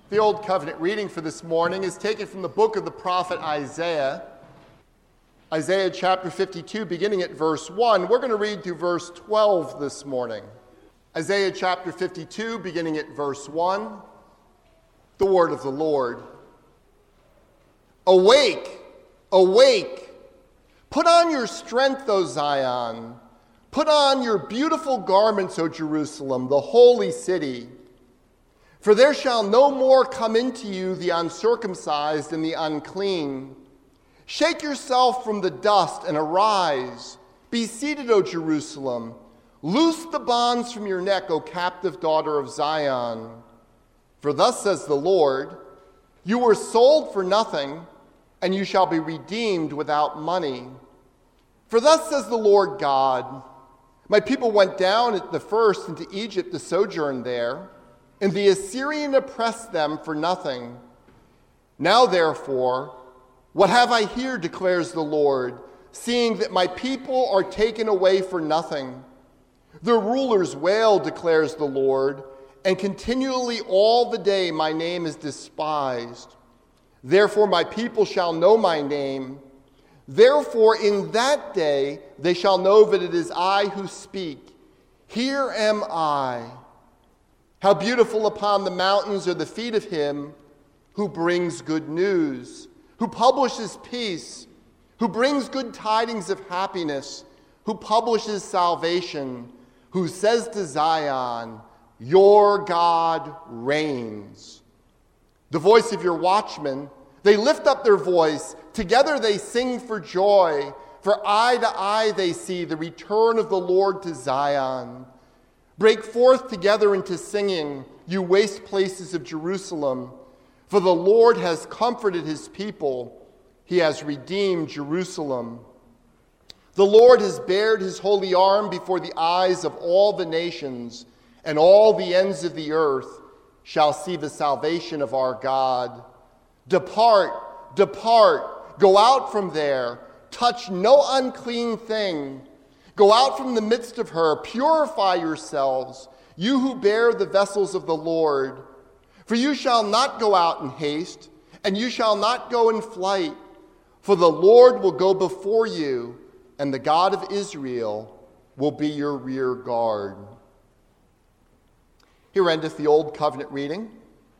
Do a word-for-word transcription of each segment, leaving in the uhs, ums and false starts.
The Old Covenant reading for this morning is taken from the book of the prophet Isaiah. Isaiah chapter fifty-two, beginning at verse one. We're going to read through verse twelve this morning. Isaiah chapter fifty-two, beginning at verse one. The word of the Lord. Awake, awake. Put on your strength, O Zion. Put on your beautiful garments, O Jerusalem, the holy city. For there shall no more come into you the uncircumcised and the unclean. Shake yourself from the dust and arise. Be seated, O Jerusalem. Loose the bonds from your neck, O captive daughter of Zion. For thus says the Lord, you were sold for nothing, and you shall be redeemed without money. For thus says the Lord God, my people went down at the first into Egypt to sojourn there, and the Assyrian oppressed them for nothing. Now, therefore, what have I here, declares the Lord, seeing that my people are taken away for nothing? Their rulers wail, declares the Lord, and continually all the day my name is despised. Therefore my people shall know my name. Therefore in that day they shall know that it is I who speak. Here am I. How beautiful upon the mountains are the feet of him who brings good news, who publishes peace, who brings good tidings of happiness, who publishes salvation, who says to Zion, your God reigns. The voice of your watchmen, they lift up their voice. Together they sing for joy. For eye to eye they see the return of the Lord to Zion. Break forth together into singing, you waste places of Jerusalem. For the Lord has comforted his people. He has redeemed Jerusalem. The Lord has bared his holy arm before the eyes of all the nations, and all the ends of the earth shall see the salvation of our God. Depart, depart, go out from there, touch no unclean thing. Go out from the midst of her, purify yourselves, you who bear the vessels of the Lord. For you shall not go out in haste, and you shall not go in flight. For the Lord will go before you, and the God of Israel will be your rear guard. Here endeth the Old Covenant reading.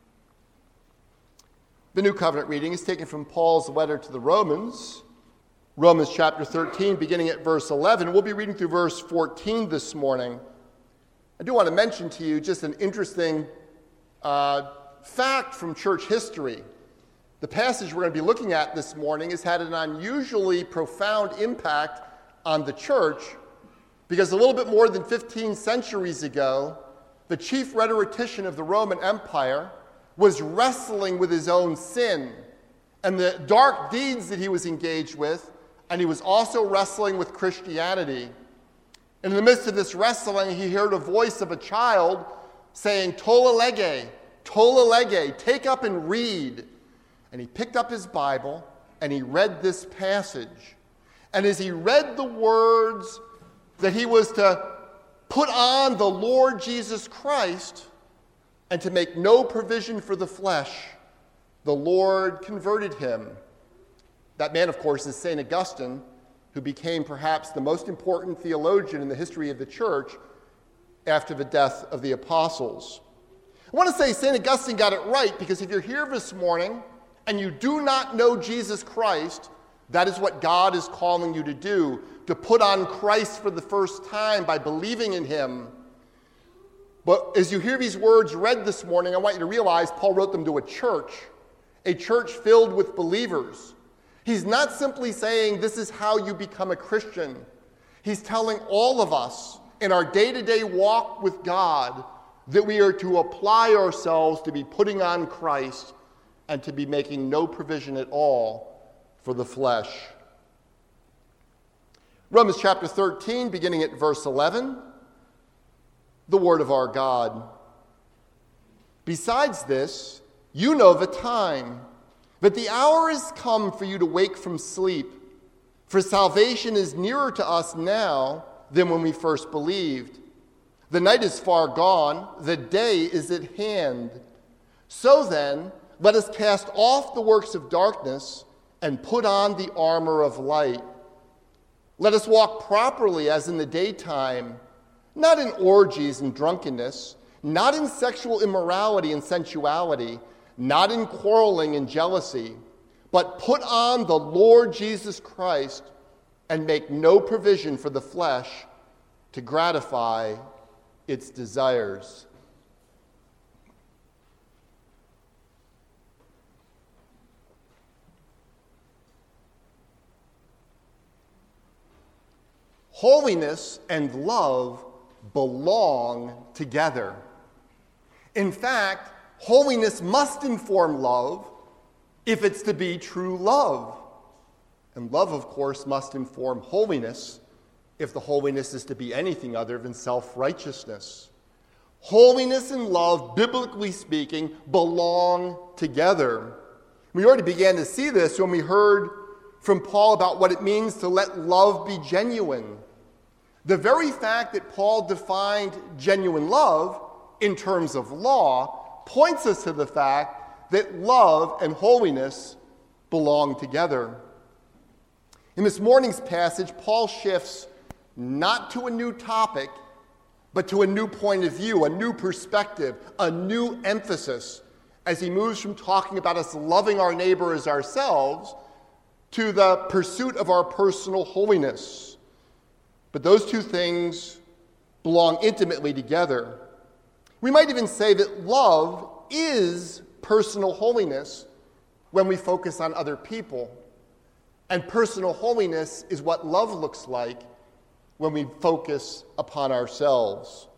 The New Covenant reading is taken from Paul's letter to the Romans, Romans chapter thirteen, beginning at verse eleven. We'll be reading through verse fourteen this morning. I do want to mention to you just an interesting uh, fact from church history. The passage we're going to be looking at this morning has had an unusually profound impact on the church because a little bit more than fifteen centuries ago, the chief rhetorician of the Roman Empire was wrestling with his own sin and the dark deeds that he was engaged with, and he was also wrestling with Christianity. And in the midst of this wrestling, he heard a voice of a child saying, Tolle lege, tolle lege, take up and read. And he picked up his Bible and he read this passage. And as he read the words that he was to put on the Lord Jesus Christ and to make no provision for the flesh, the Lord converted him. That man, of course, is Saint Augustine, who became perhaps the most important theologian in the history of the church after the death of the apostles. I want to say Saint Augustine got it right, because if you're here this morning and you do not know Jesus Christ, that is what God is calling you to do, to put on Christ for the first time by believing in him. But as you hear these words read this morning, I want you to realize Paul wrote them to a church, a church filled with believers. He's not simply saying this is how you become a Christian. He's telling all of us in our day-to-day walk with God that we are to apply ourselves to be putting on Christ and to be making no provision at all for the flesh. Romans chapter thirteen, beginning at verse eleven, the word of our God. Besides this, you know the time, that the hour is come for you to wake from sleep, for salvation is nearer to us now than when we first believed. The night is far gone, the day is at hand. So then, let us cast off the works of darkness and put on the armor of light. Let us walk properly as in the daytime, not in orgies and drunkenness, not in sexual immorality and sensuality, not in quarreling and jealousy, but put on the Lord Jesus Christ and make no provision for the flesh to gratify its desires. Holiness and love belong together. In fact, holiness must inform love if it's to be true love. And love, of course, must inform holiness if the holiness is to be anything other than self-righteousness. Holiness and love, biblically speaking, belong together. We already began to see this when we heard from Paul about what it means to let love be genuine. The very fact that Paul defined genuine love in terms of law points us to the fact that love and holiness belong together. In this morning's passage, Paul shifts not to a new topic, but to a new point of view, a new perspective, a new emphasis, as he moves from talking about us loving our neighbor as ourselves to the pursuit of our personal holiness. But those two things belong intimately together. We might even say that love is personal holiness when we focus on other people. And personal holiness is what love looks like when we focus upon ourselves.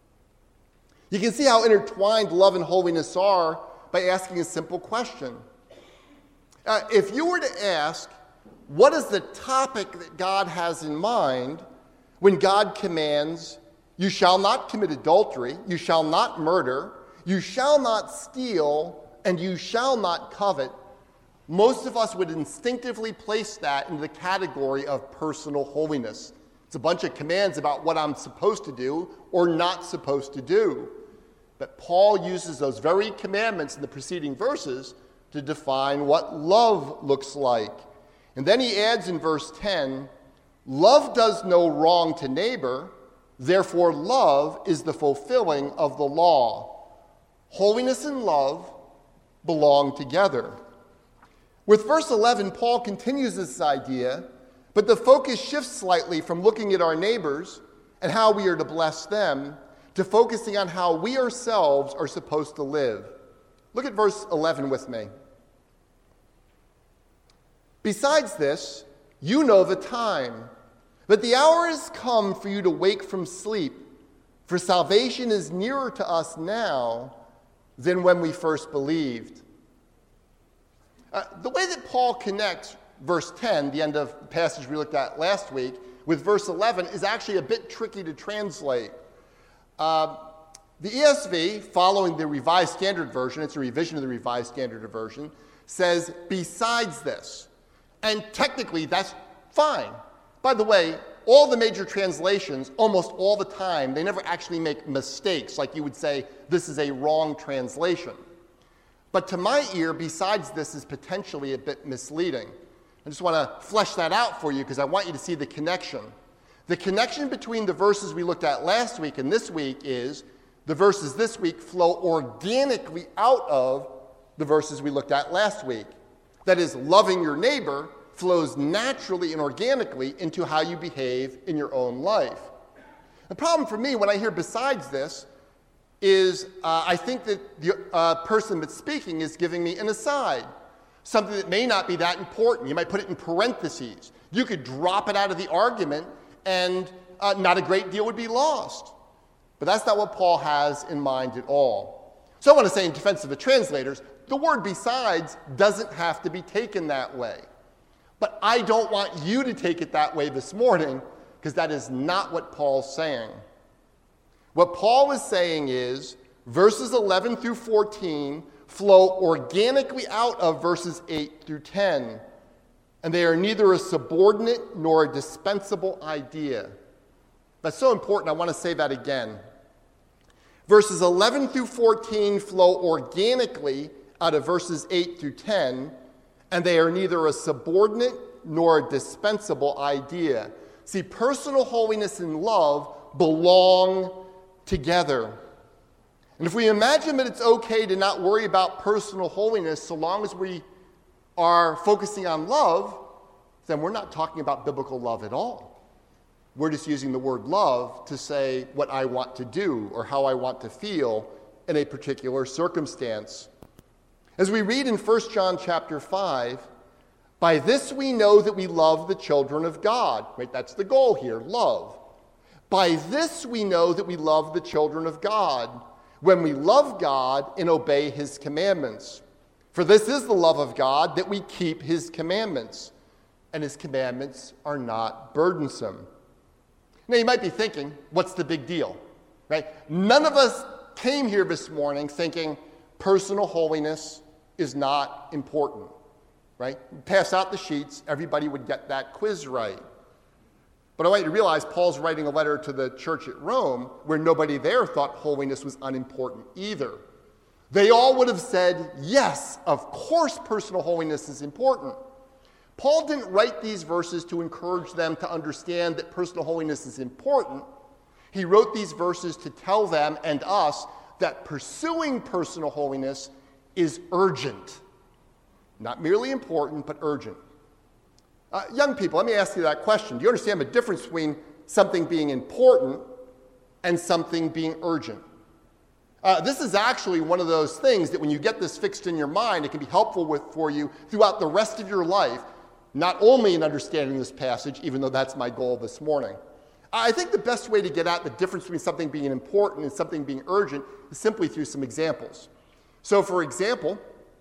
You can see how intertwined love and holiness are by asking a simple question. Uh, if you were to ask, what is the topic that God has in mind when God commands, you shall not commit adultery, you shall not murder, you shall not steal, and you shall not covet, most of us would instinctively place that in the category of personal holiness. It's a bunch of commands about what I'm supposed to do or not supposed to do. But Paul uses those very commandments in the preceding verses to define what love looks like. And then he adds in verse ten, love does no wrong to neighbor, therefore love is the fulfilling of the law. Holiness and love belong together. With verse eleven, Paul continues this idea, but the focus shifts slightly from looking at our neighbors and how we are to bless them to focusing on how we ourselves are supposed to live. Look at verse eleven with me. Besides this, you know the time, but the hour is come for you to wake from sleep, for salvation is nearer to us now than when we first believed. Uh, the way that Paul connects verse ten, the end of the passage we looked at last week, with verse eleven is actually a bit tricky to translate. Uh, the E S V, following the Revised Standard Version, it's a revision of the Revised Standard Version, says, besides this. And technically, that's fine. By the way, all the major translations, almost all the time, they never actually make mistakes, like you would say, this is a wrong translation. But to my ear, besides this is potentially a bit misleading. I just want to flesh that out for you because I want you to see the connection. The connection between the verses we looked at last week and this week is the verses this week flow organically out of the verses we looked at last week. That is, loving your neighbor flows naturally and organically into how you behave in your own life. The problem for me when I hear besides this is uh, I think that the uh, person that's speaking is giving me an aside, something that may not be that important. You might put it in parentheses. You could drop it out of the argument and uh, not a great deal would be lost. But that's not what Paul has in mind at all. So I want to say in defense of the translators, the word besides doesn't have to be taken that way. But I don't want you to take it that way this morning because that is not what Paul's saying. What Paul is saying is verses eleven through fourteen flow organically out of verses eight through ten, and they are neither a subordinate nor a dispensable idea. That's so important, I want to say that again. Verses eleven through fourteen flow organically out of verses eight through ten, and they are neither a subordinate nor a dispensable idea. See, personal holiness and love belong together. And if we imagine that it's okay to not worry about personal holiness so long as we are focusing on love, then we're not talking about biblical love at all. We're just using the word love to say what I want to do or how I want to feel in a particular circumstance. As we read in First John chapter five, by this we know that we love the children of God. Right? That's the goal here, love. By this we know that we love the children of God, when we love God and obey his commandments. For this is the love of God, that we keep his commandments, and his commandments are not burdensome. Now you might be thinking, what's the big deal? Right? None of us came here this morning thinking personal holiness is not important. Right? Pass out the sheets, everybody would get that quiz right. But I want you to realize Paul's writing a letter to the church at Rome where nobody there thought holiness was unimportant either. They all would have said, yes, of course personal holiness is important. Paul didn't write these verses to encourage them to understand that personal holiness is important. He wrote these verses to tell them and us that pursuing personal holiness is urgent. Not merely important, but urgent. Uh, young people, let me ask you that question. Do you understand the difference between something being important and something being urgent? Uh, this is actually one of those things that when you get this fixed in your mind, it can be helpful with, for you throughout the rest of your life, not only in understanding this passage, even though that's my goal this morning. I think the best way to get at the difference between something being important and something being urgent is simply through some examples. So, for example,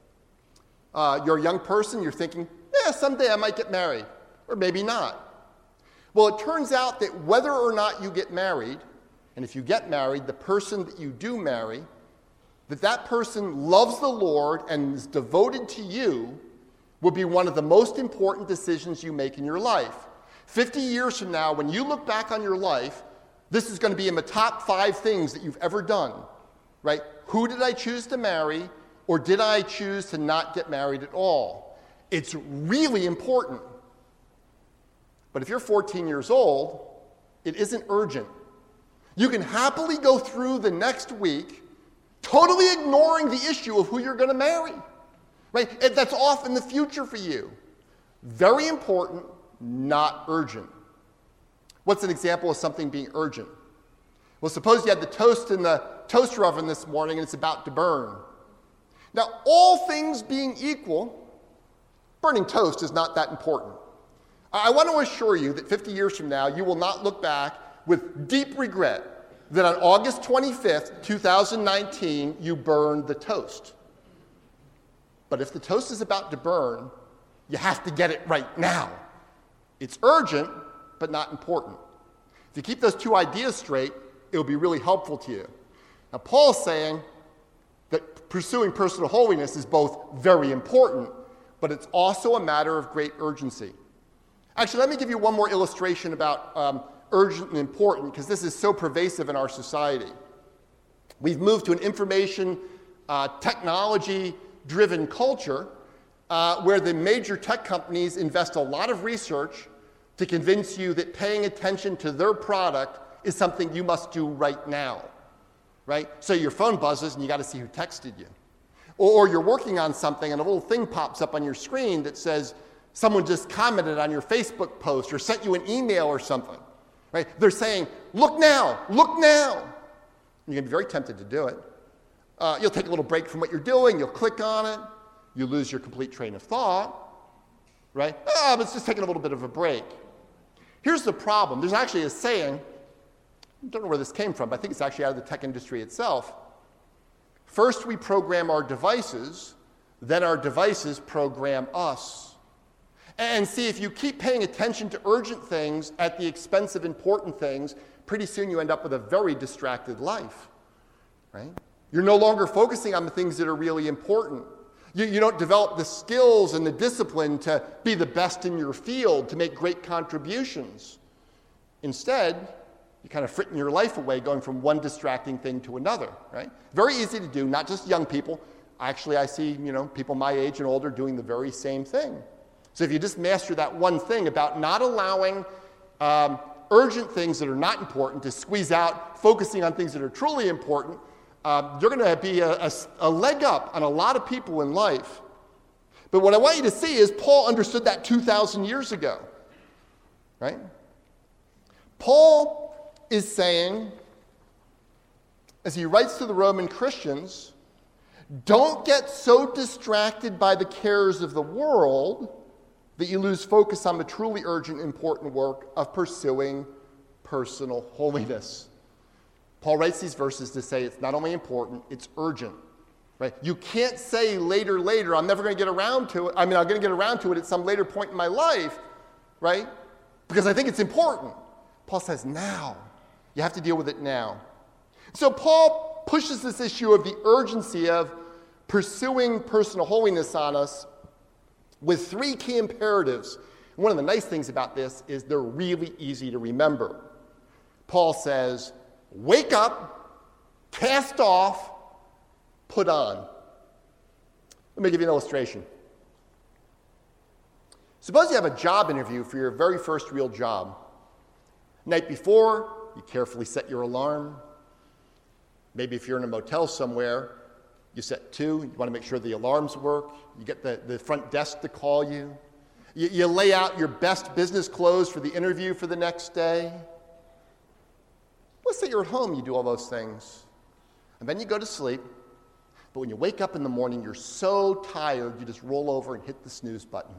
uh, you're a young person, you're thinking, yeah, someday I might get married, or maybe not. Well, it turns out that whether or not you get married, and if you get married, the person that you do marry, that that person loves the Lord and is devoted to you, will be one of the most important decisions you make in your life. fifty years from now, when you look back on your life, this is going to be in the top five things that you've ever done, right? Who did I choose to marry, or did I choose to not get married at all? It's really important. But if you're fourteen years old, it isn't urgent. You can happily go through the next week totally ignoring the issue of who you're going to marry. Right? That's off in the future for you. Very important, not urgent. What's an example of something being urgent? Well, suppose you had the toast in the toaster oven this morning and it's about to burn. Now, all things being equal, burning toast is not that important. I want to assure you that fifty years from now, you will not look back with deep regret that on August twenty-fifth, two thousand nineteen, you burned the toast. But if the toast is about to burn, you have to get it right now. It's urgent, but not important. If you keep those two ideas straight, it'll be really helpful to you. Now, Paul's saying that pursuing personal holiness is both very important, but it's also a matter of great urgency. Actually, let me give you one more illustration about um, urgent and important, because this is so pervasive in our society. We've moved to an information uh, technology driven culture uh, where the major tech companies invest a lot of research to convince you that paying attention to their product is something you must do right now, right? So your phone buzzes and you got to see who texted you. Or, or you're working on something and a little thing pops up on your screen that says someone just commented on your Facebook post or sent you an email or something, right? They're saying, look now, look now. And you're going to be very tempted to do it. Uh, you'll take a little break from what you're doing. You'll click on it. You lose your complete train of thought, right? Ah, but it's just taking a little bit of a break. Here's the problem. There's actually a saying, I don't know where this came from, but I think it's actually out of the tech industry itself. First we program our devices, then our devices program us. And see, if you keep paying attention to urgent things at the expense of important things, pretty soon you end up with a very distracted life, right? You're no longer focusing on the things that are really important. You, you don't develop the skills and the discipline to be the best in your field, to make great contributions. Instead, You kind of fritter your life away going from one distracting thing to another, right? Very easy to do, not just young people. Actually, I see, you know, people my age and older doing the very same thing. So if you just master that one thing about not allowing um, urgent things that are not important to squeeze out, focusing on things that are truly important, uh, you're going to be a, a, a leg up on a lot of people in life. But what I want you to see is Paul understood that two thousand years ago, right? Paul is saying, as he writes to the Roman Christians, don't get so distracted by the cares of the world that you lose focus on the truly urgent, important work of pursuing personal holiness. Paul writes these verses to say it's not only important, it's urgent. Right? You can't say later, later, I'm never going to get around to it. I mean, I'm going to get around to it at some later point in my life, right? Because I think it's important. Paul says now. You have to deal with it now. So Paul pushes this issue of the urgency of pursuing personal holiness on us with three key imperatives. And one of the nice things about this is they're really easy to remember. Paul says, wake up, cast off, put on. Let me give you an illustration. Suppose you have a job interview for your very first real job. Night before, you carefully set your alarm. Maybe if you're in a motel somewhere, you set two. You want to make sure the alarms work. You get the, the front desk to call you. you. You lay out your best business clothes for the interview for the next day. Let's say you're at home, you do all those things. And then you go to sleep. But when you wake up in the morning, you're so tired, you just roll over and hit the snooze button.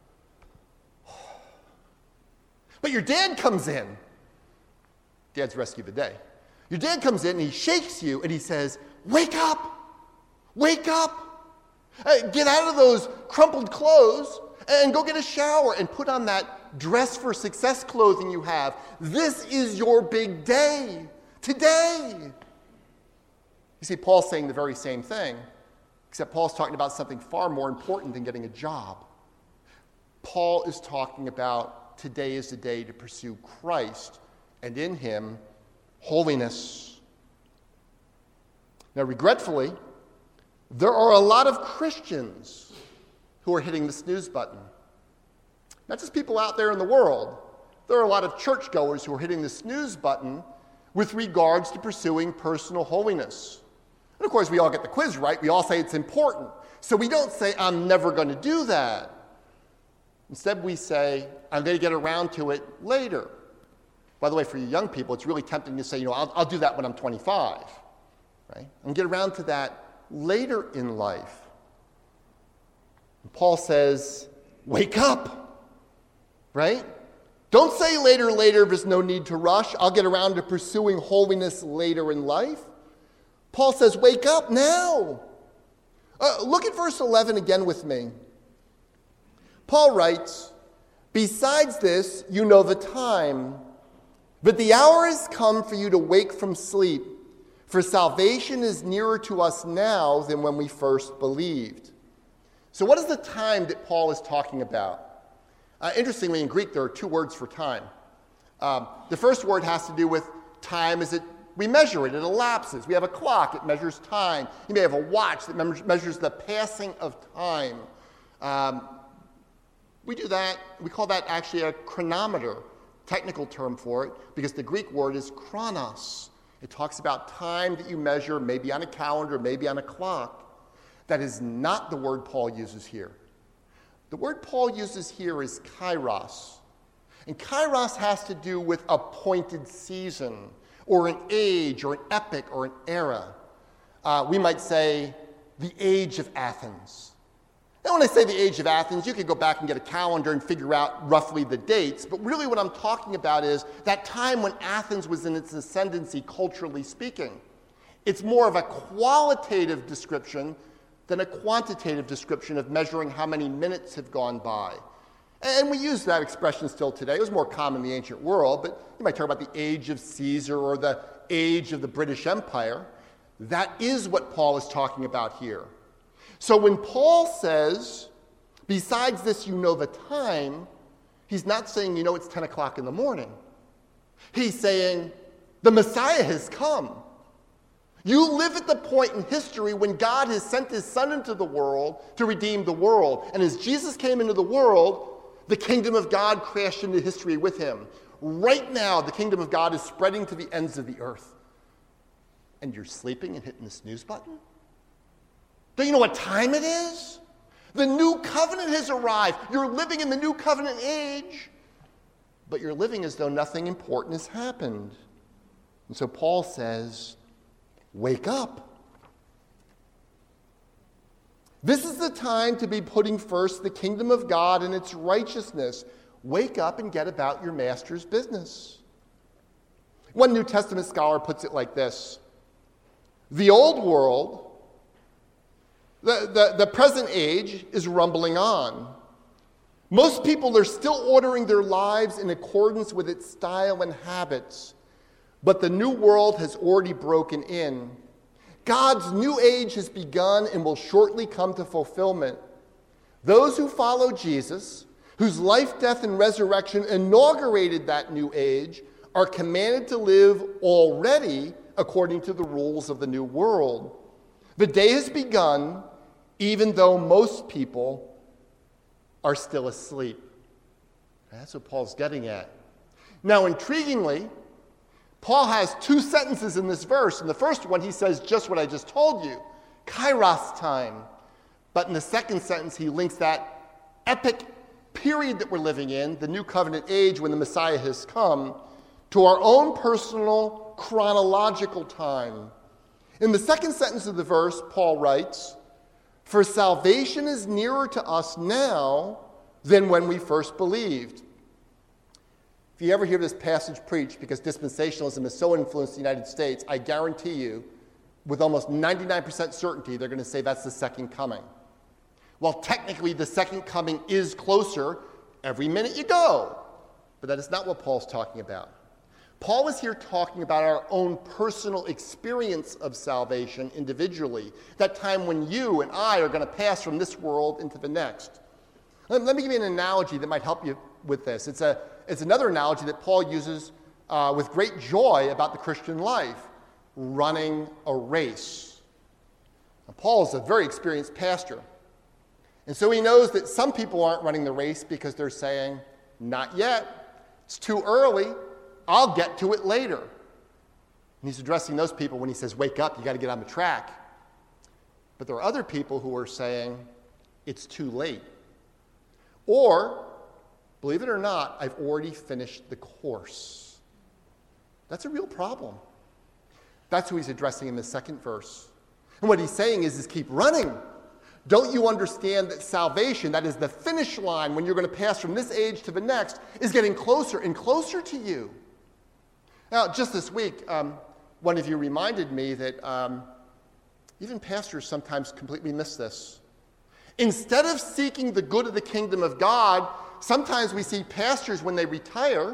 But your dad comes in. Dad's rescue of the day. Your dad comes in and he shakes you and he says, wake up, wake up. Hey, get out of those crumpled clothes and go get a shower and put on that dress for success clothing you have. This is your big day, today. You see, Paul's saying the very same thing, except Paul's talking about something far more important than getting a job. Paul is talking about today is the day to pursue Christ, and in him, holiness. Now, regretfully, there are a lot of Christians who are hitting the snooze button. Not just people out there in the world. There are a lot of churchgoers who are hitting the snooze button with regards to pursuing personal holiness. And of course, we all get the quiz right. We all say it's important. So we don't say, I'm never going to do that. Instead, we say, I'm going to get around to it later. By the way, for you young people, it's really tempting to say, you know, I'll, I'll do that when I'm twenty-five, right? And get around to that later in life. And Paul says, wake up, right? Don't say later, later, there's no need to rush. I'll get around to pursuing holiness later in life. Paul says, wake up now. Uh, look at verse eleven again with me. Paul writes, besides this, you know the time, but the hour has come for you to wake from sleep, for salvation is nearer to us now than when we first believed. So what is the time that Paul is talking about? Uh, interestingly, in Greek, there are two words for time. Um, the first word has to do with time as it we measure it, it elapses. We have a clock, it measures time. You may have a watch that measures the passing of time. Um, we do that, we call that actually a chronometer, technical term for it, because the Greek word is chronos. It talks about time that you measure, maybe on a calendar, maybe on a clock. That is not the word Paul uses here. The word Paul uses here is kairos. And kairos has to do with appointed season, or an age, or an epoch, or an era. Uh, we might say the age of Athens. And when I say the age of Athens, you could go back and get a calendar and figure out roughly the dates, but really what I'm talking about is that time when Athens was in its ascendancy, culturally speaking. It's more of a qualitative description than a quantitative description of measuring how many minutes have gone by. And we use that expression still today. It was more common in the ancient world, but you might talk about the age of Caesar or the age of the British Empire. That is what Paul is talking about here. So when Paul says, besides this you know the time, he's not saying you know it's ten o'clock in the morning. He's saying The Messiah has come. You live at the point in history when God has sent his Son into the world to redeem the world. And as Jesus came into the world, the kingdom of God crashed into history with him. Right now, the kingdom of God is spreading to the ends of the earth. And you're sleeping and hitting the snooze button? Don't you know what time it is? The new covenant has arrived. You're living in the new covenant age, but you're living as though nothing important has happened. And so Paul says, wake up. This is the time to be putting first the kingdom of God and its righteousness. Wake up and get about your master's business. One New Testament scholar puts it like this: the old world, the, the, the present age, is rumbling on. Most people are still ordering their lives in accordance with its style and habits, but the new world has already broken in. God's new age has begun and will shortly come to fulfillment. Those who follow Jesus, whose life, death, and resurrection inaugurated that new age, are commanded to live already according to the rules of the new world. The day has begun, even though most people are still asleep. That's what Paul's getting at. Now, intriguingly, Paul has two sentences in this verse. In the first one, he says just what I just told you, kairos time. But in the second sentence, he links that epic period that we're living in, the new covenant age when the Messiah has come, to our own personal chronological time. In the second sentence of the verse, Paul writes, "For salvation is nearer to us now than when we first believed." If you ever hear this passage preached, because dispensationalism has so influenced the United States, I guarantee you, with almost ninety-nine percent certainty, they're going to say that's the second coming. Well, technically, the second coming is closer every minute you go. But that is not what Paul's talking about. Paul is here talking about our own personal experience of salvation individually, that time when you and I are going to pass from this world into the next. Let, let me give you an analogy that might help you with this. It's, a, it's another analogy that Paul uses uh, with great joy about the Christian life, running a race. Now, Paul is a very experienced pastor. And so he knows that some people aren't running the race because they're saying, not yet, it's too early, I'll get to it later. And he's addressing those people when he says, wake up, you got to get on the track. But there are other people who are saying, it's too late. Or, believe it or not, I've already finished the course. That's a real problem. That's who he's addressing in the second verse. And what he's saying is, is keep running. Don't you understand that salvation, that is the finish line when you're going to pass from this age to the next, is getting closer and closer to you? Now, just this week, um, one of you reminded me that um, even pastors sometimes completely miss this. Instead of seeking the good of the kingdom of God, sometimes we see pastors, when they retire,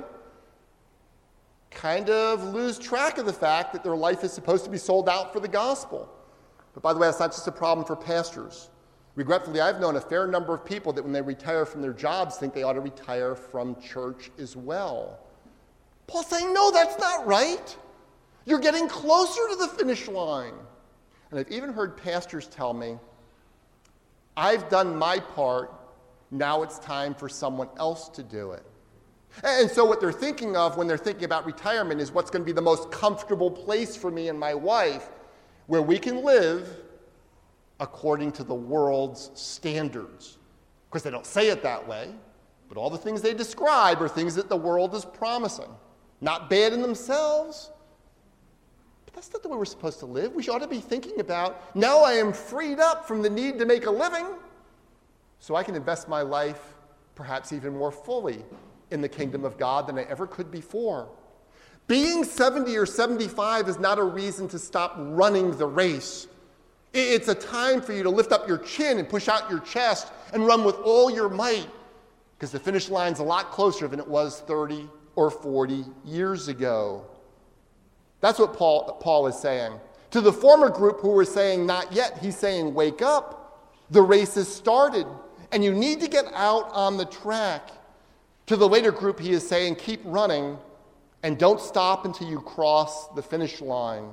kind of lose track of the fact that their life is supposed to be sold out for the gospel. But by the way, that's not just a problem for pastors. Regretfully, I've known a fair number of people that when they retire from their jobs think they ought to retire from church as well. Paul's saying, no, that's not right. You're getting closer to the finish line. And I've even heard pastors tell me, I've done my part, now it's time for someone else to do it. And so what they're thinking of when they're thinking about retirement is what's going to be the most comfortable place for me and my wife, where we can live according to the world's standards. Of course, they don't say it that way, but all the things they describe are things that the world is promising. Not bad in themselves, but that's not the way we're supposed to live. We ought to be thinking about, now I am freed up from the need to make a living, so I can invest my life perhaps even more fully in the kingdom of God than I ever could before. Being seventy or seventy-five is not a reason to stop running the race. It's a time for you to lift up your chin and push out your chest and run with all your might, because the finish line's a lot closer than it was thirty or forty years ago. That's what Paul, Paul is saying. To the former group who were saying not yet, he's saying wake up. The race has started, and you need to get out on the track. To the later group, he is saying keep running And don't stop until you cross the finish line.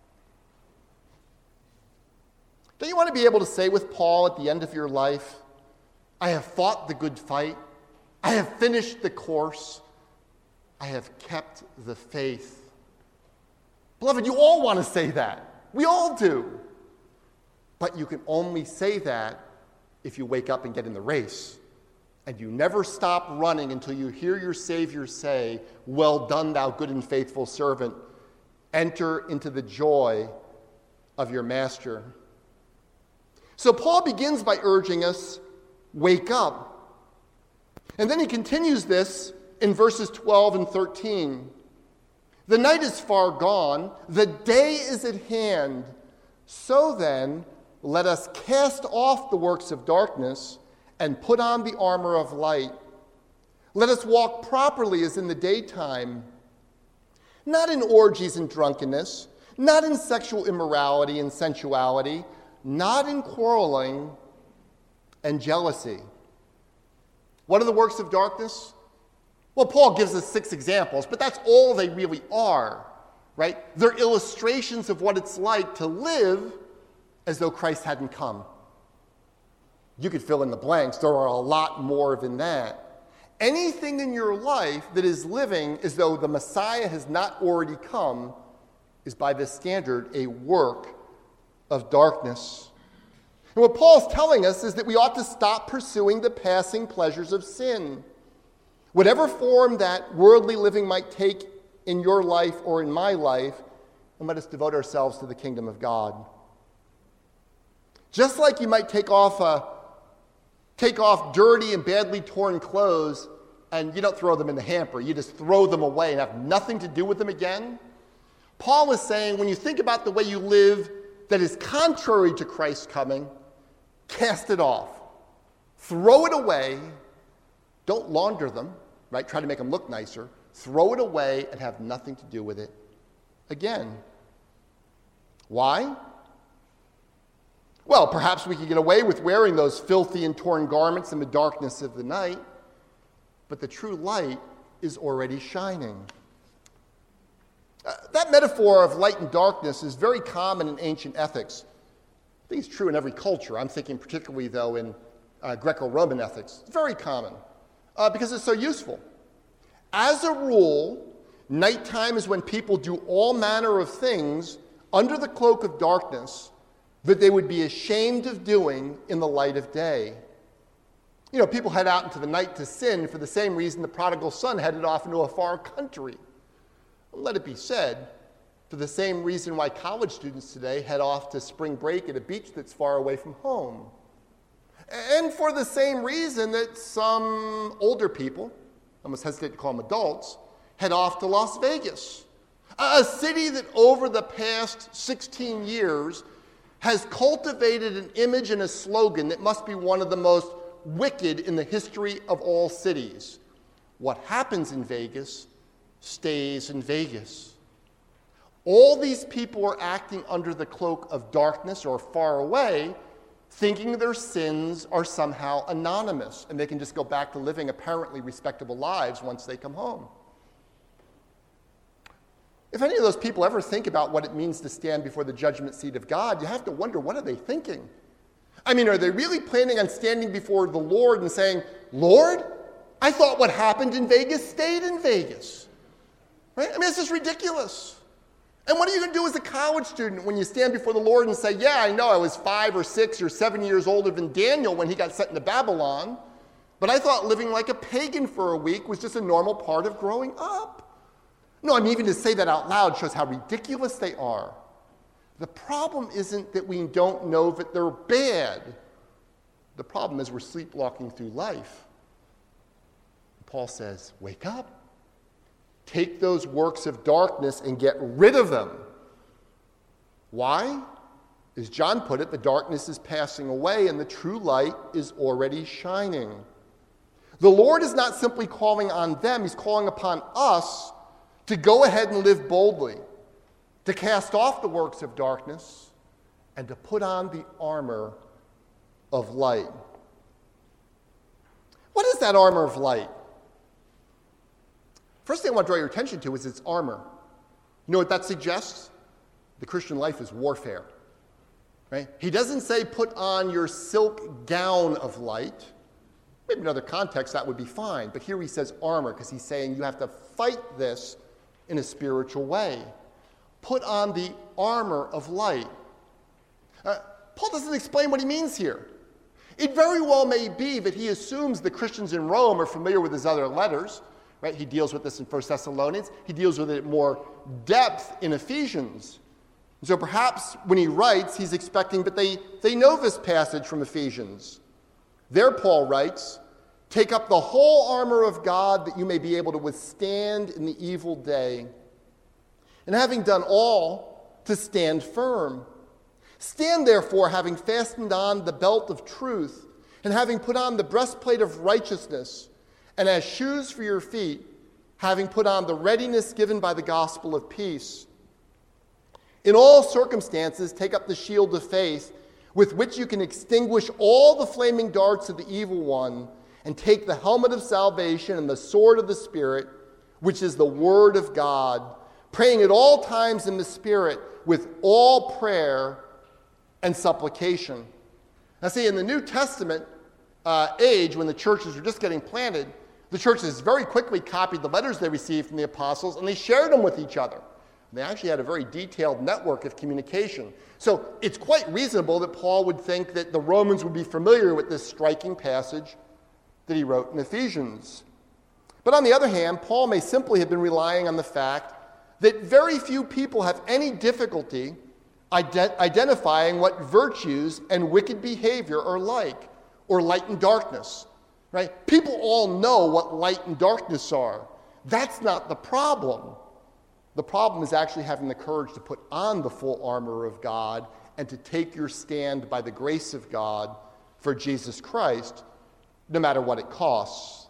Don't you want to be able to say with Paul at the end of your life, I have fought the good fight, I have finished the course, I have kept the faith. Beloved, you all want to say that. We all do. But you can only say that if you wake up and get in the race. And you never stop running until you hear your Savior say, well done, thou good and faithful servant. Enter into the joy of your master. So Paul begins by urging us, wake up. And then he continues this in verses twelve and thirteen. The night is far gone, the day is at hand. So then, let us cast off the works of darkness and put on the armor of light. Let us walk properly as in the daytime, not in orgies and drunkenness, not in sexual immorality and sensuality, not in quarreling and jealousy. What are the works of darkness? Well, Paul gives us six examples, but that's all they really are, right? They're illustrations of what it's like to live as though Christ hadn't come. You could fill in the blanks. There are a lot more than that. Anything in your life that is living as though the Messiah has not already come is by this standard a work of darkness. And what Paul's telling us is that we ought to stop pursuing the passing pleasures of sin. Whatever form that worldly living might take in your life or in my life, and let us devote ourselves to the kingdom of God. Just like you might take off a take off dirty and badly torn clothes and you don't throw them in the hamper, you just throw them away and have nothing to do with them again. Paul is saying when you think about the way you live that is contrary to Christ's coming, cast it off. Throw it away. Don't launder them, right? Try to make them look nicer. Throw it away and have nothing to do with it again. Why? Well, perhaps we could get away with wearing those filthy and torn garments in the darkness of the night, but the true light is already shining. Uh, that metaphor of light and darkness is very common in ancient ethics. I think it's true in every culture. I'm thinking particularly, though, in uh, Greco-Roman ethics. It's very common uh, because it's so useful. As a rule, nighttime is when people do all manner of things under the cloak of darkness that they would be ashamed of doing in the light of day. You know, people head out into the night to sin for the same reason the prodigal son headed off into a far country. Let it be said, for the same reason why college students today head off to spring break at a beach that's far away from home. And for the same reason that some older people, I almost hesitate to call them adults, head off to Las Vegas, a city that over the past sixteen years has cultivated an image and a slogan that must be one of the most wicked in the history of all cities. What happens in Vegas stays in Vegas. All these people are acting under the cloak of darkness or far away, thinking their sins are somehow anonymous and they can just go back to living apparently respectable lives once they come home. If any of those people ever think about what it means to stand before the judgment seat of God, you have to wonder, what are they thinking? I mean, are they really planning on standing before the Lord and saying, Lord, I thought what happened in Vegas stayed in Vegas? Right? I mean, it's just ridiculous. And what are you going to do as a college student when you stand before the Lord and say, yeah, I know I was five or six or seven years older than Daniel when he got sent into Babylon, but I thought living like a pagan for a week was just a normal part of growing up. No, I mean, even to say that out loud shows how ridiculous they are. The problem isn't that we don't know that they're bad. The problem is we're sleepwalking through life. Paul says, wake up. Take those works of darkness and get rid of them. Why? As John put it, the darkness is passing away and the true light is already shining. The Lord is not simply calling on them, he's calling upon us to go ahead and live boldly, to cast off the works of darkness, and to put on the armor of light. What is that armor of light? First thing I want to draw your attention to is its armor. You know what that suggests? The Christian life is warfare. Right? He doesn't say put on your silk gown of light. Maybe in other contexts that would be fine, but here he says armor because he's saying you have to fight this in a spiritual way. Put on the armor of light. Uh, Paul doesn't explain what he means here. It very well may be that he assumes the Christians in Rome are familiar with his other letters. Right? He deals with this in First Thessalonians. He deals with it in more depth in Ephesians. So perhaps when he writes, he's expecting, but they, they know this passage from Ephesians. There, Paul writes, take up the whole armor of God that you may be able to withstand in the evil day. And having done all, to stand firm. Stand therefore, having fastened on the belt of truth, and having put on the breastplate of righteousness, and as shoes for your feet, having put on the readiness given by the gospel of peace. In all circumstances, take up the shield of faith, with which you can extinguish all the flaming darts of the evil one, and take the helmet of salvation and the sword of the Spirit, which is the word of God, praying at all times in the Spirit with all prayer and supplication. Now see, in the New Testament uh, age, when the churches were just getting planted, the churches very quickly copied the letters they received from the apostles, and they shared them with each other. They actually had a very detailed network of communication. So it's quite reasonable that Paul would think that the Romans would be familiar with this striking passage that he wrote in Ephesians. But on the other hand, Paul may simply have been relying on the fact that very few people have any difficulty ident- identifying what virtues and wicked behavior are like, or light and darkness. Right? People all know what light and darkness are. That's not the problem. The problem is actually having the courage to put on the full armor of God and to take your stand by the grace of God for Jesus Christ, no matter what it costs.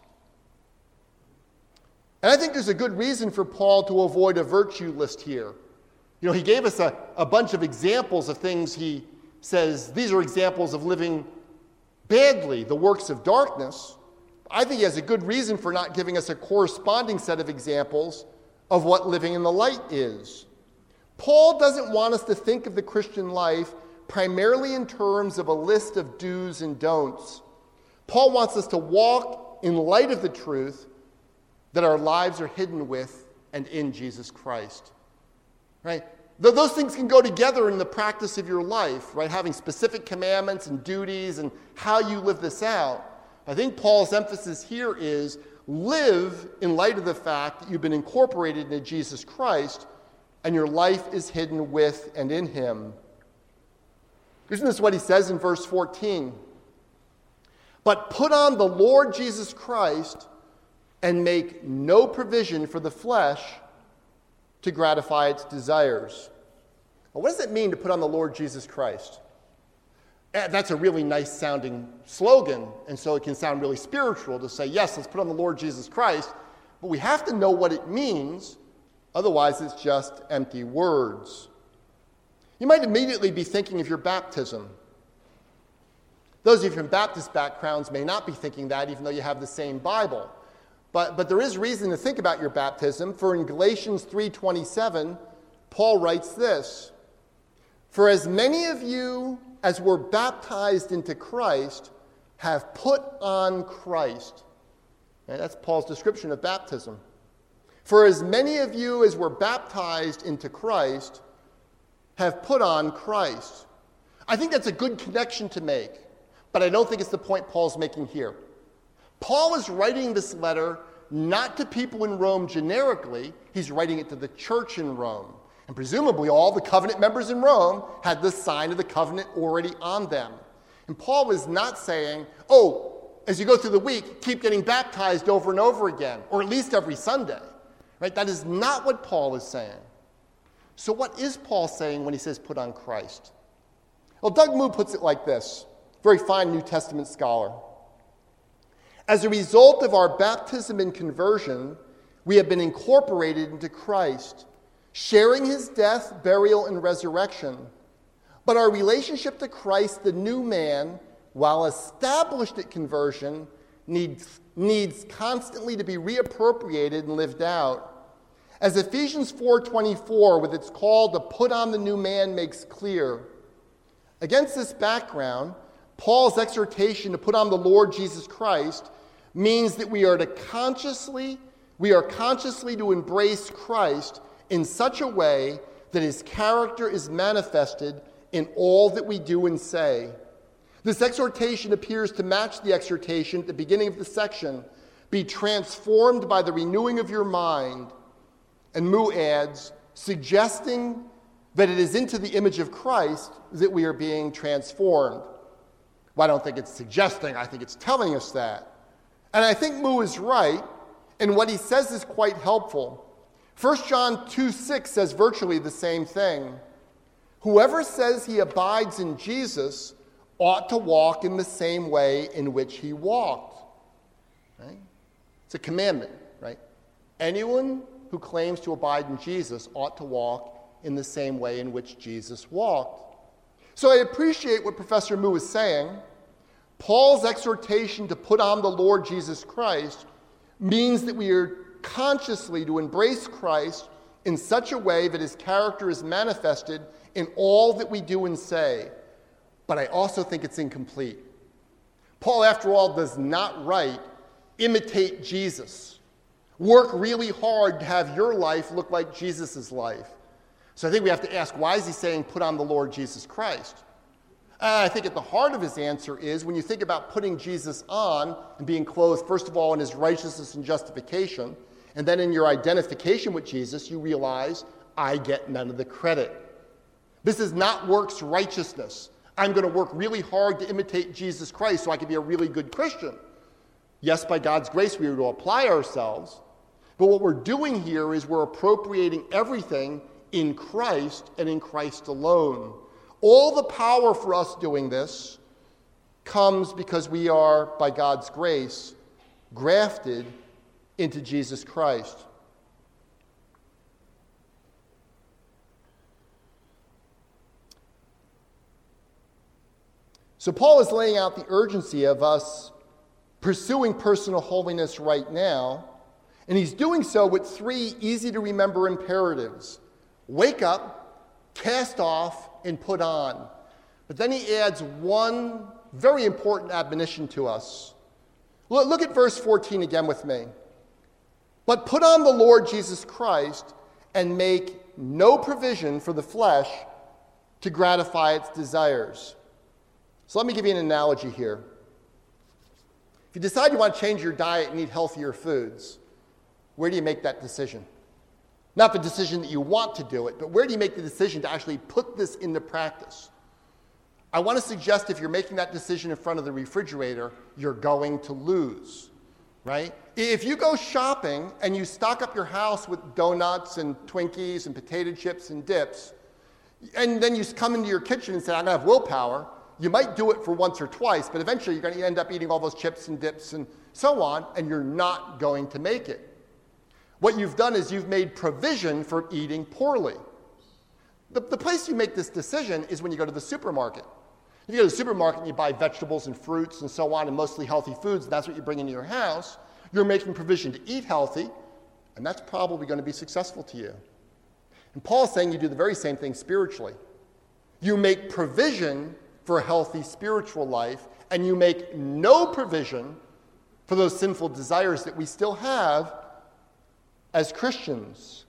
And I think there's a good reason for Paul to avoid a virtue list here. You know, he gave us a, a bunch of examples of things he says, these are examples of living badly, the works of darkness. I think he has a good reason for not giving us a corresponding set of examples of what living in the light is. Paul doesn't want us to think of the Christian life primarily in terms of a list of do's and don'ts. Paul wants us to walk in light of the truth that our lives are hidden with and in Jesus Christ. Right? Those things can go together in the practice of your life, right? Having specific commandments and duties and how you live this out. I think Paul's emphasis here is live in light of the fact that you've been incorporated into Jesus Christ and your life is hidden with and in him. Isn't this what he says in verse fourteen? But put on the Lord Jesus Christ and make no provision for the flesh to gratify its desires. Well, what does it mean to put on the Lord Jesus Christ? That's a really nice sounding slogan, and so it can sound really spiritual to say, yes, let's put on the Lord Jesus Christ, but we have to know what it means, otherwise it's just empty words. You might immediately be thinking of your baptism. Those of you from Baptist backgrounds may not be thinking that, even though you have the same Bible. But, but there is reason to think about your baptism, for in Galatians three twenty-seven, Paul writes this, "For as many of you as were baptized into Christ have put on Christ." And that's Paul's description of baptism. "For as many of you as were baptized into Christ have put on Christ." I think that's a good connection to make, but I don't think it's the point Paul's making here. Paul is writing this letter not to people in Rome generically, he's writing it to the church in Rome. And presumably all the covenant members in Rome had the sign of the covenant already on them. And Paul was not saying, oh, as you go through the week, keep getting baptized over and over again, or at least every Sunday. Right? That is not what Paul is saying. So what is Paul saying when he says put on Christ? Well, Doug Moo puts it like this, very fine New Testament scholar. As a result of our baptism and conversion, we have been incorporated into Christ, sharing his death, burial, and resurrection. But our relationship to Christ, the new man, while established at conversion, needs, needs constantly to be reappropriated and lived out. As Ephesians four twenty-four, with its call to put on the new man, makes clear. Against this background, Paul's exhortation to put on the Lord Jesus Christ means that we are to consciously, we are consciously to embrace Christ in such a way that his character is manifested in all that we do and say. This exhortation appears to match the exhortation at the beginning of the section, be transformed by the renewing of your mind. And Moo adds, suggesting that it is into the image of Christ that we are being transformed. Well, I don't think it's suggesting, I think it's telling us that. And I think Moo is right, and what he says is quite helpful. First John two six says virtually the same thing. Whoever says he abides in Jesus ought to walk in the same way in which he walked. Right? It's a commandment, right? Anyone who claims to abide in Jesus ought to walk in the same way in which Jesus walked. So I appreciate what Professor Moo is saying. Paul's exhortation to put on the Lord Jesus Christ means that we are consciously to embrace Christ in such a way that his character is manifested in all that we do and say. But I also think it's incomplete. Paul, after all, does not write, imitate Jesus. Work really hard to have your life look like Jesus' life. So I think we have to ask, why is he saying put on the Lord Jesus Christ? And I think at the heart of his answer is when you think about putting Jesus on and being clothed, first of all, in his righteousness and justification, and then in your identification with Jesus, you realize, I get none of the credit. This is not works righteousness. I'm going to work really hard to imitate Jesus Christ so I can be a really good Christian. Yes, by God's grace, we are to apply ourselves. But what we're doing here is we're appropriating everything in Christ and in Christ alone. All the power for us doing this comes because we are, by God's grace, grafted into Jesus Christ. So Paul is laying out the urgency of us pursuing personal holiness right now, and he's doing so with three easy-to-remember imperatives. Wake up, cast off, and put on. But then he adds one very important admonition to us. Look at verse fourteen again with me. But put on the Lord Jesus Christ and make no provision for the flesh to gratify its desires. So let me give you an analogy here. If you decide you want to change your diet and eat healthier foods, where do you make that decision? Not the decision that you want to do it, but where do you make the decision to actually put this into practice? I want to suggest if you're making that decision in front of the refrigerator, you're going to lose, right? If you go shopping and you stock up your house with donuts and Twinkies and potato chips and dips, and then you come into your kitchen and say, I'm going to have willpower, you might do it for once or twice, but eventually you're going to end up eating all those chips and dips and so on, and you're not going to make it. What you've done is you've made provision for eating poorly. The, the place you make this decision is when you go to the supermarket. If you go to the supermarket and you buy vegetables and fruits and so on and mostly healthy foods, and that's what you bring into your house, you're making provision to eat healthy, and that's probably going to be successful to you. And Paul's saying you do the very same thing spiritually. You make provision for a healthy spiritual life, and you make no provision for those sinful desires that we still have as Christians.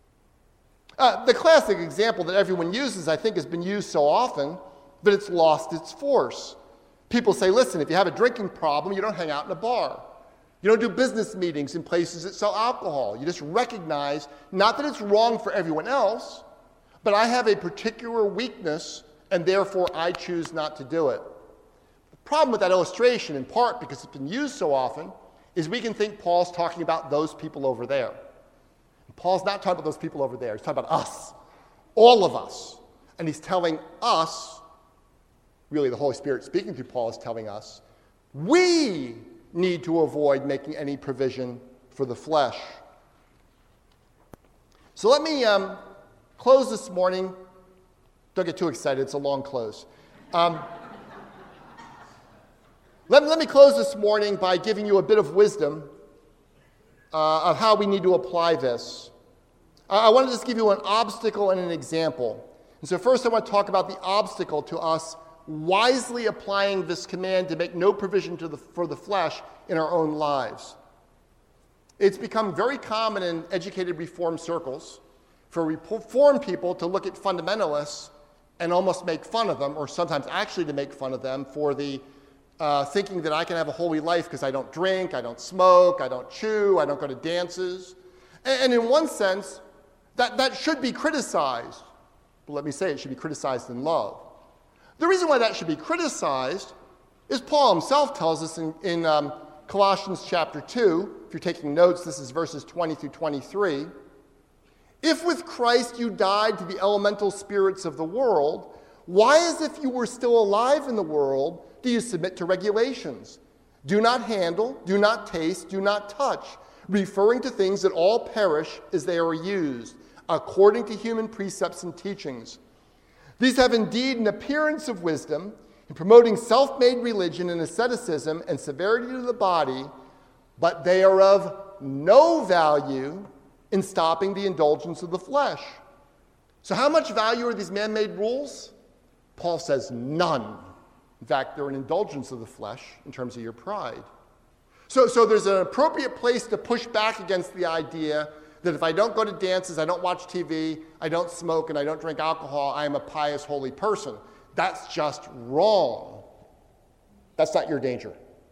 Uh, the classic example that everyone uses, I think, has been used so often that it's lost its force. People say, listen, if you have a drinking problem, you don't hang out in a bar. You don't do business meetings in places that sell alcohol. You just recognize, not that it's wrong for everyone else, but I have a particular weakness, and therefore I choose not to do it. The problem with that illustration, in part because it's been used so often, is we can think Paul's talking about those people over there. And Paul's not talking about those people over there. He's talking about us, all of us. And he's telling us, really the Holy Spirit speaking through Paul is telling us, we need to avoid making any provision for the flesh. So let me um, close this morning. Don't get too excited. It's a long close. Um, Let, let me close this morning by giving you a bit of wisdom uh, of how we need to apply this. Uh, I want to just give you an obstacle and an example. And so first I want to talk about the obstacle to us wisely applying this command to make no provision to the, for the flesh in our own lives. It's become very common in educated Reformed circles for Reformed people to look at fundamentalists and almost make fun of them, or sometimes actually to make fun of them for the uh, thinking that I can have a holy life because I don't drink, I don't smoke, I don't chew, I don't go to dances. And, and in one sense, that, that should be criticized. But let me say it should be criticized in love. The reason why that should be criticized is Paul himself tells us in, in um, Colossians chapter two, if you're taking notes, this is verses twenty through twenty-three. If with Christ you died to the elemental spirits of the world, why, as if you were still alive in the world, do you submit to regulations? Do not handle, do not taste, do not touch, referring to things that all perish as they are used, according to human precepts and teachings. These have indeed an appearance of wisdom in promoting self-made religion and asceticism and severity to the body, but they are of no value in stopping the indulgence of the flesh. So how much value are these man-made rules? Paul says none. In fact, they're an indulgence of the flesh in terms of your pride. So, so there's an appropriate place to push back against the idea that if I don't go to dances, I don't watch T V, I don't smoke, and I don't drink alcohol, I am a pious, holy person. That's just wrong. That's not your danger.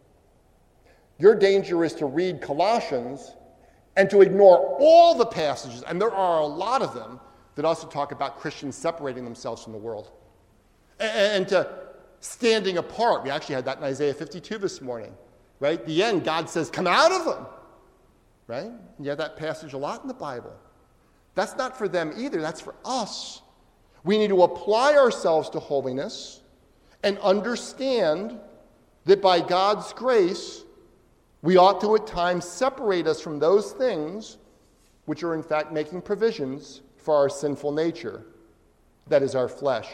Your danger is to read Colossians and to ignore all the passages, and there are a lot of them, that also talk about Christians separating themselves from the world. And, and to standing apart. We actually had that in Isaiah fifty-two this morning, right? At the end, God says, come out of them, right? And you have that passage a lot in the Bible. That's not for them either. That's for us. We need to apply ourselves to holiness and understand that by God's grace, we ought to at times separate us from those things which are in fact making provisions for our sinful nature, that is our flesh.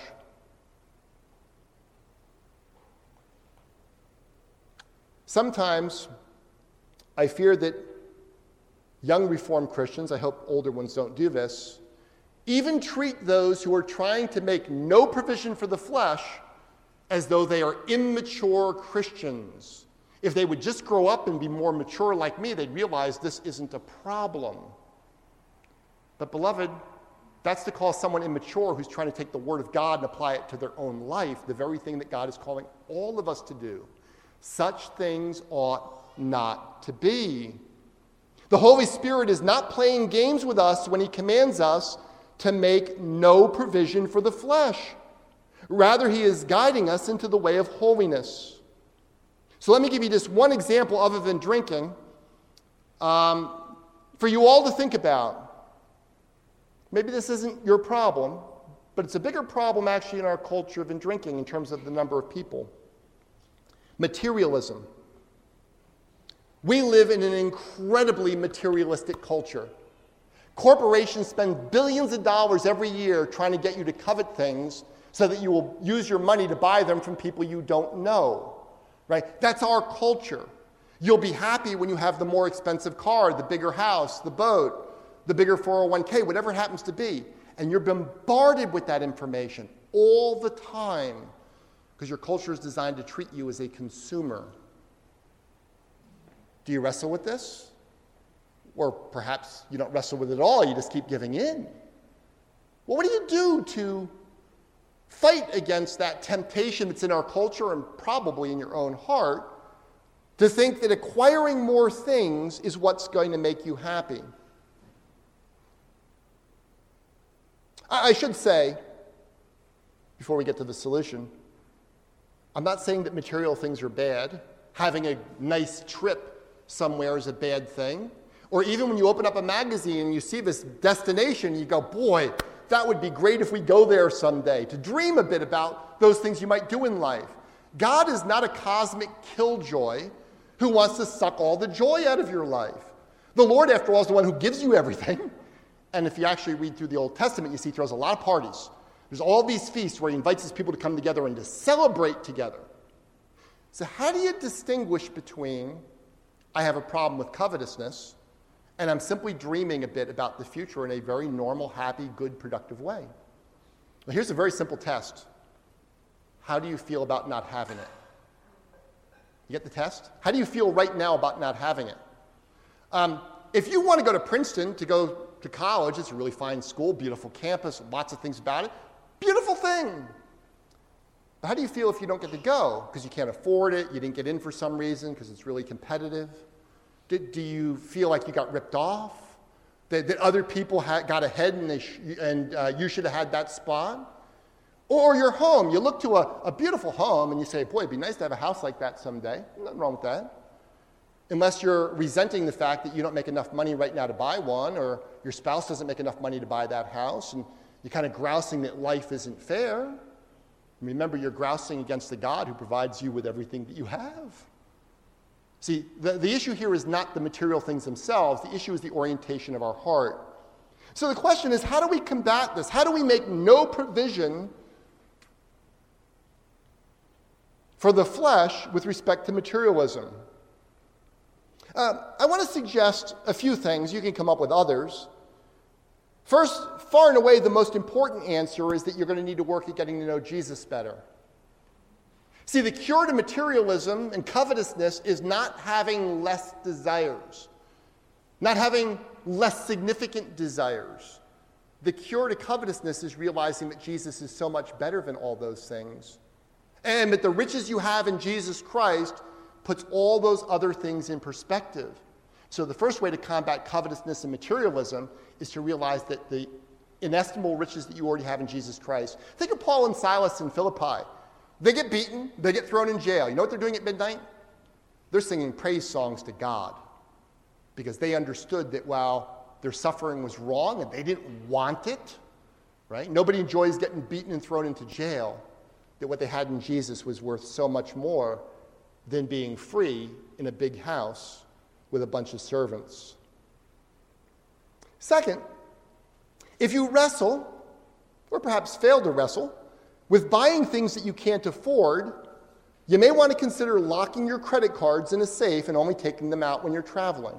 Sometimes I fear that young Reformed Christians, I hope older ones don't do this, even treat those who are trying to make no provision for the flesh as though they are immature Christians. If they would just grow up and be more mature like me, they'd realize this isn't a problem. But beloved, that's to call someone immature who's trying to take the Word of God and apply it to their own life, the very thing that God is calling all of us to do. Such things ought not to be. The Holy Spirit is not playing games with us when he commands us to make no provision for the flesh. Rather, he is guiding us into the way of holiness. So let me give you just one example other than drinking um, for you all to think about. Maybe this isn't your problem, but it's a bigger problem actually in our culture than drinking in terms of the number of people. Materialism. We live in an incredibly materialistic culture. Corporations spend billions of dollars every year trying to get you to covet things so that you will use your money to buy them from people you don't know. Right? That's our culture. You'll be happy when you have the more expensive car, the bigger house, the boat, the bigger four oh one k, whatever it happens to be. And you're bombarded with that information all the time because your culture is designed to treat you as a consumer. Do you wrestle with this? Or perhaps you don't wrestle with it at all, you just keep giving in. Well, what do you do to fight against that temptation that's in our culture and probably in your own heart to think that acquiring more things is what's going to make you happy? I should say, before we get to the solution, I'm not saying that material things are bad. Having a nice trip somewhere is a bad thing. Or even when you open up a magazine and you see this destination, you go, boy, that would be great if we go there someday. To dream a bit about those things you might do in life. God is not a cosmic killjoy who wants to suck all the joy out of your life. The Lord, after all, is the one who gives you everything. And if you actually read through the Old Testament, you see he throws a lot of parties. There's all these feasts where he invites his people to come together and to celebrate together. So how do you distinguish between I have a problem with covetousness and I'm simply dreaming a bit about the future in a very normal, happy, good, productive way? Well, here's a very simple test. How do you feel about not having it? You get the test? How do you feel right now about not having it? Um, if you want to go to Princeton to go to college, it's a really fine school, beautiful campus, lots of things about it. Beautiful thing. But how do you feel if you don't get to go? Because you can't afford it, you didn't get in for some reason, because it's really competitive. Did, do you feel like you got ripped off? That, that other people had, got ahead and, they sh- and uh, you should have had that spot? Or your home. You look to a, a beautiful home and you say, boy, it'd be nice to have a house like that someday. Nothing wrong with that. Unless you're resenting the fact that you don't make enough money right now to buy one, or your spouse doesn't make enough money to buy that house, and you're kind of grousing that life isn't fair. Remember, you're grousing against the God who provides you with everything that you have. See, the, the issue here is not the material things themselves. The issue is the orientation of our heart. So the question is, how do we combat this? How do we make no provision for the flesh with respect to materialism? Uh, I want to suggest a few things. You can come up with others. First, far and away, the most important answer is that you're going to need to work at getting to know Jesus better. See, the cure to materialism and covetousness is not having less desires, not having less significant desires. The cure to covetousness is realizing that Jesus is so much better than all those things, and that the riches you have in Jesus Christ puts all those other things in perspective. So the first way to combat covetousness and materialism is to realize that the inestimable riches that you already have in Jesus Christ. Think of Paul and Silas in Philippi. They get beaten, they get thrown in jail. You know what they're doing at midnight? They're singing praise songs to God, because they understood that while their suffering was wrong and they didn't want it, right? Nobody enjoys getting beaten and thrown into jail, that what they had in Jesus was worth so much more than being free in a big house with a bunch of servants. Second, if you wrestle, or perhaps fail to wrestle, with buying things that you can't afford, you may want to consider locking your credit cards in a safe and only taking them out when you're traveling.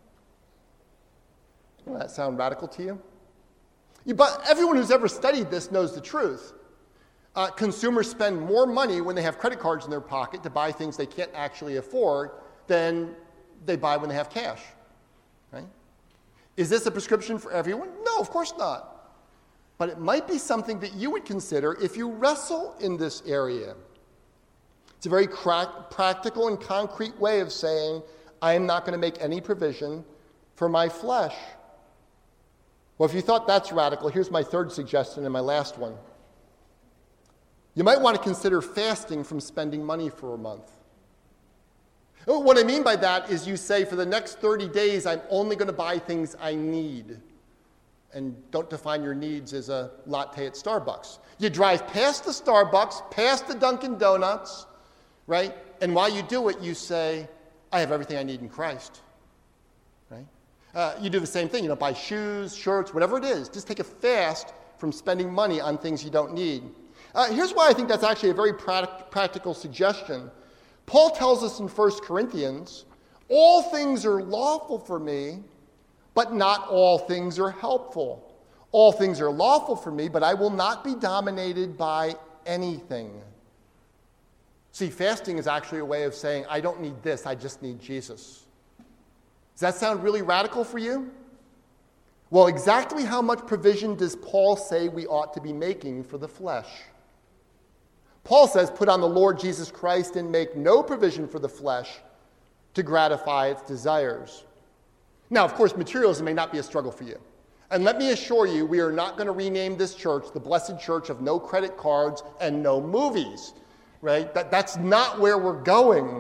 Doesn't that sound radical to you? you but everyone who's ever studied this knows the truth. Uh, consumers spend more money when they have credit cards in their pocket to buy things they can't actually afford than they buy when they have cash. Right? Is this a prescription for everyone? No, of course not. But it might be something that you would consider if you wrestle in this area. It's a very cra- practical and concrete way of saying, I am not going to make any provision for my flesh. Well, if you thought that's radical, here's my third suggestion and my last one. You might want to consider fasting from spending money for a month. What I mean by that is you say, for the next thirty days, I'm only going to buy things I need. And don't define your needs as a latte at Starbucks. You drive past the Starbucks, past the Dunkin' Donuts, right? And while you do it, you say, I have everything I need in Christ, right? Uh, you do the same thing. You know, buy shoes, shirts, whatever it is. Just take a fast from spending money on things you don't need. Uh, here's why I think that's actually a very pract- practical suggestion. Paul tells us in First Corinthians, all things are lawful for me, but not all things are helpful. All things are lawful for me, but I will not be dominated by anything. See, fasting is actually a way of saying, I don't need this, I just need Jesus. Does that sound really radical for you? Well, exactly how much provision does Paul say we ought to be making for the flesh? Paul says, put on the Lord Jesus Christ and make no provision for the flesh to gratify its desires. Now, of course, materialism may not be a struggle for you. And let me assure you, we are not going to rename this church the Blessed Church of no credit cards and no movies, right? That, that's not where we're going.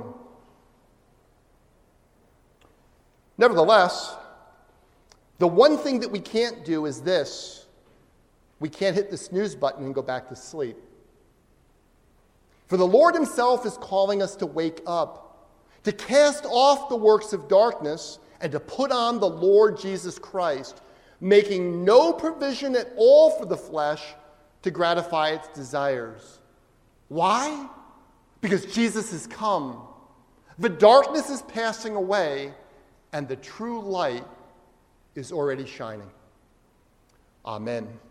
Nevertheless, the one thing that we can't do is this. We can't hit the snooze button and go back to sleep. For the Lord himself is calling us to wake up, to cast off the works of darkness, and to put on the Lord Jesus Christ, making no provision at all for the flesh to gratify its desires. Why? because Jesus has come. The darkness is passing away, and the true light is already shining. Amen.